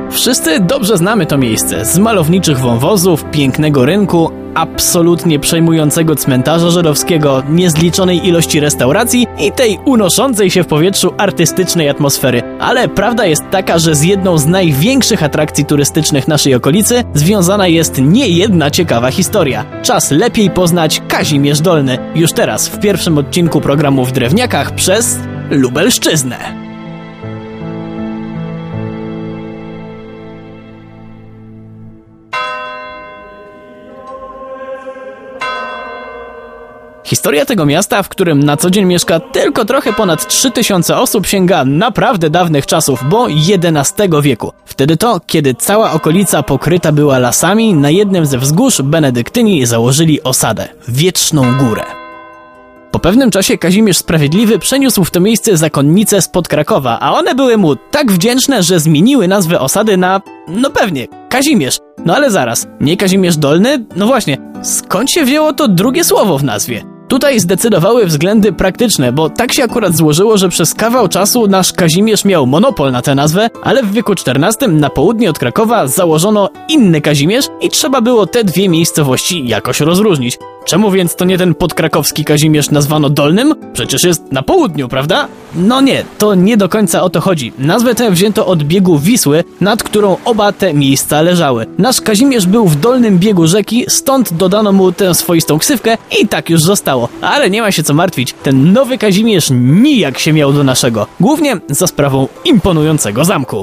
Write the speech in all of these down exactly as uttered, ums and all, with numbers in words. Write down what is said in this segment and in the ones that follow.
Wszyscy dobrze znamy to miejsce, z malowniczych wąwozów, pięknego rynku, absolutnie przejmującego cmentarza żydowskiego, niezliczonej ilości restauracji i tej unoszącej się w powietrzu artystycznej atmosfery. Ale prawda jest taka, że z jedną z największych atrakcji turystycznych naszej okolicy związana jest nie jedna ciekawa historia. Czas lepiej poznać Kazimierz Dolny. Już teraz, w pierwszym odcinku programu W Drewniakach przez Lubelszczyznę. Historia tego miasta, w którym na co dzień mieszka tylko trochę ponad trzy tysiące osób, sięga naprawdę dawnych czasów, bo jedenastego wieku. Wtedy to, kiedy cała okolica pokryta była lasami, na jednym ze wzgórz benedyktyni założyli osadę – Wieczną Górę. Po pewnym czasie Kazimierz Sprawiedliwy przeniósł w to miejsce zakonnice spod Krakowa, a one były mu tak wdzięczne, że zmieniły nazwę osady na, no pewnie, Kazimierz. No ale zaraz, nie Kazimierz Dolny? No właśnie, skąd się wzięło to drugie słowo w nazwie? Tutaj zdecydowały względy praktyczne, bo tak się akurat złożyło, że przez kawał czasu nasz Kazimierz miał monopol na tę nazwę, ale w wieku czternastym na południe od Krakowa założono inny Kazimierz i trzeba było te dwie miejscowości jakoś rozróżnić. Czemu więc to nie ten podkrakowski Kazimierz nazwano Dolnym? Przecież jest na południu, prawda? No nie, to nie do końca o to chodzi. Nazwę tę wzięto od biegu Wisły, nad którą oba te miejsca leżały. Nasz Kazimierz był w dolnym biegu rzeki, stąd dodano mu tę swoistą ksywkę i tak już zostało. Ale nie ma się co martwić, ten nowy Kazimierz nijak się miał do naszego. Głównie za sprawą imponującego zamku.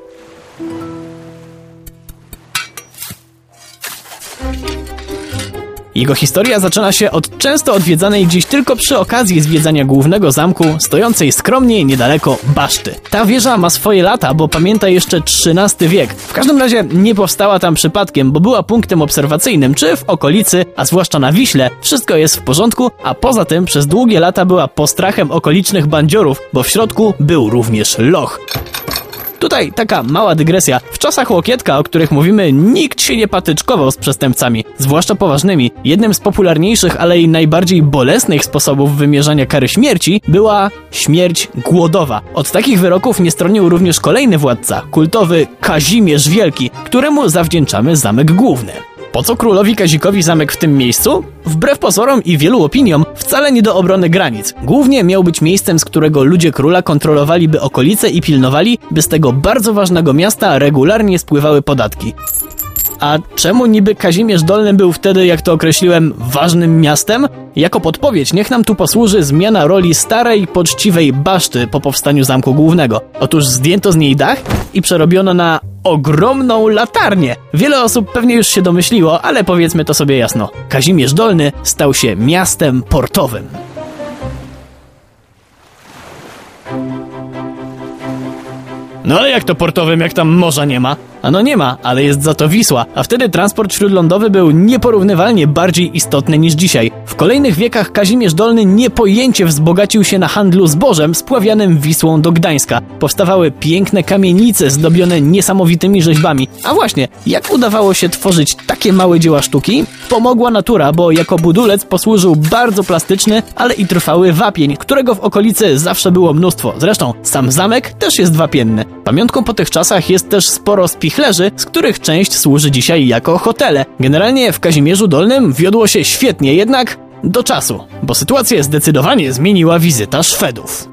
Jego historia zaczyna się od często odwiedzanej dziś tylko przy okazji zwiedzania głównego zamku, stojącej skromnie niedaleko baszty. Ta wieża ma swoje lata, bo pamięta jeszcze trzynasty wiek. W każdym razie nie powstała tam przypadkiem, bo była punktem obserwacyjnym, czy w okolicy, a zwłaszcza na Wiśle, wszystko jest w porządku, a poza tym przez długie lata była postrachem okolicznych bandziorów, bo w środku był również loch. Tutaj taka mała dygresja. W czasach Łokietka, o których mówimy, nikt się nie patyczkował z przestępcami, zwłaszcza poważnymi. Jednym z popularniejszych, ale i najbardziej bolesnych sposobów wymierzania kary śmierci była śmierć głodowa. Od takich wyroków nie stronił również kolejny władca, kultowy Kazimierz Wielki, któremu zawdzięczamy zamek główny. Po co królowi Kazikowi zamek w tym miejscu? Wbrew pozorom i wielu opiniom, wcale nie do obrony granic. Głównie miał być miejscem, z którego ludzie króla kontrolowaliby okolice i pilnowali, by z tego bardzo ważnego miasta regularnie spływały podatki. A czemu niby Kazimierz Dolny był wtedy, jak to określiłem, ważnym miastem? Jako podpowiedź niech nam tu posłuży zmiana roli starej, poczciwej baszty po powstaniu zamku głównego. Otóż zdjęto z niej dach i przerobiono na ogromną latarnię. Wiele osób pewnie już się domyśliło, ale powiedzmy to sobie jasno. Kazimierz Dolny stał się miastem portowym. No ale jak to portowym, jak tam morza nie ma? Ano nie ma, ale jest za to Wisła, a wtedy transport śródlądowy był nieporównywalnie bardziej istotny niż dzisiaj. W kolejnych wiekach Kazimierz Dolny niepojęcie wzbogacił się na handlu zbożem spławianym Wisłą do Gdańska. Powstawały piękne kamienice zdobione niesamowitymi rzeźbami. A właśnie, jak udawało się tworzyć takie małe dzieła sztuki? Pomogła natura, bo jako budulec posłużył bardzo plastyczny, ale i trwały wapień, którego w okolicy zawsze było mnóstwo. Zresztą sam zamek też jest wapienny. Pamiątką po tych czasach jest też sporo spichlerzy, z których część służy dzisiaj jako hotele. Generalnie w Kazimierzu Dolnym wiodło się świetnie, jednak do czasu, bo sytuację zdecydowanie zmieniła wizyta Szwedów.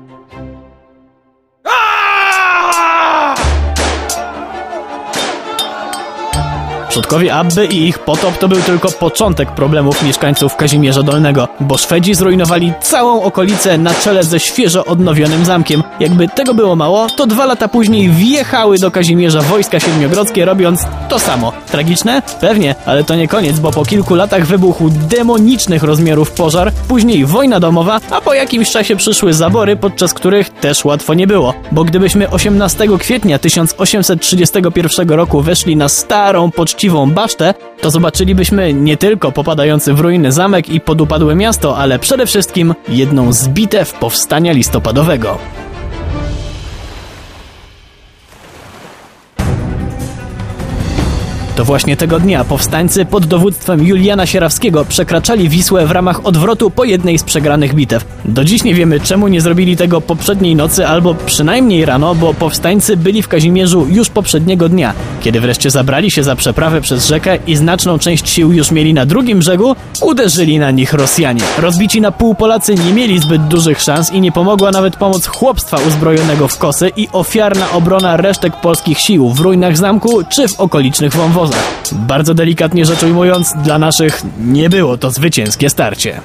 Przodkowie Abby i ich potop to był tylko początek problemów mieszkańców Kazimierza Dolnego, bo Szwedzi zrujnowali całą okolicę na czele ze świeżo odnowionym zamkiem. Jakby tego było mało, to dwa lata później wjechały do Kazimierza wojska siedmiogrodzkie, robiąc to samo. Tragiczne? Pewnie, ale to nie koniec, bo po kilku latach wybuchł demonicznych rozmiarów pożar, później wojna domowa, a po jakimś czasie przyszły zabory, podczas których też łatwo nie było. Bo gdybyśmy osiemnastego kwietnia tysiąc osiemset trzydziestego pierwszego roku weszli na starą, poczciwą basztę, to zobaczylibyśmy nie tylko popadający w ruiny zamek i podupadłe miasto, ale przede wszystkim jedną z bitew powstania listopadowego. To właśnie tego dnia powstańcy pod dowództwem Juliana Sierawskiego przekraczali Wisłę w ramach odwrotu po jednej z przegranych bitew. Do dziś nie wiemy, czemu nie zrobili tego poprzedniej nocy albo przynajmniej rano, bo powstańcy byli w Kazimierzu już poprzedniego dnia. Kiedy wreszcie zabrali się za przeprawę przez rzekę i znaczną część sił już mieli na drugim brzegu, uderzyli na nich Rosjanie. Rozbici na pół Polacy nie mieli zbyt dużych szans i nie pomogła nawet pomoc chłopstwa uzbrojonego w kosy i ofiarna obrona resztek polskich sił w ruinach zamku czy w okolicznych wąwozach. Bardzo delikatnie rzecz ujmując, dla naszych nie było to zwycięskie starcie.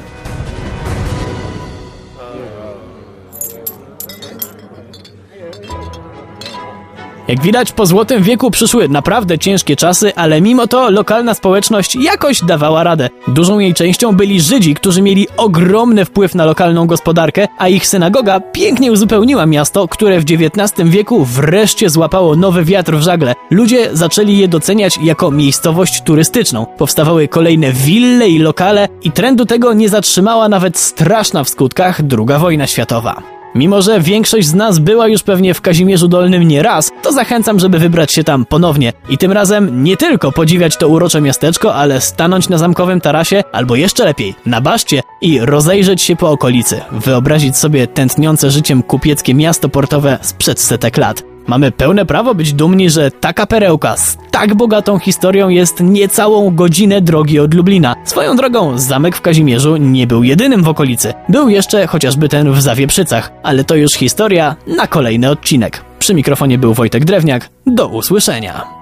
Jak widać, po Złotym Wieku przyszły naprawdę ciężkie czasy, ale mimo to lokalna społeczność jakoś dawała radę. Dużą jej częścią byli Żydzi, którzy mieli ogromny wpływ na lokalną gospodarkę, a ich synagoga pięknie uzupełniła miasto, które w dziewiętnastym wieku wreszcie złapało nowy wiatr w żagle. Ludzie zaczęli je doceniać jako miejscowość turystyczną. Powstawały kolejne wille i lokale i trendu tego nie zatrzymała nawet straszna w skutkach druga wojna światowa. Mimo że większość z nas była już pewnie w Kazimierzu Dolnym nie raz, to zachęcam, żeby wybrać się tam ponownie. I tym razem nie tylko podziwiać to urocze miasteczko, ale stanąć na zamkowym tarasie, albo jeszcze lepiej, na baszcie i rozejrzeć się po okolicy. Wyobrazić sobie tętniące życiem kupieckie miasto portowe sprzed setek lat. Mamy pełne prawo być dumni, że taka perełka z tak bogatą historią jest niecałą godzinę drogi od Lublina. Swoją drogą, zamek w Kazimierzu nie był jedynym w okolicy. Był jeszcze chociażby ten w Zawieprzycach, ale to już historia na kolejny odcinek. Przy mikrofonie był Wojtek Drewniak. Do usłyszenia.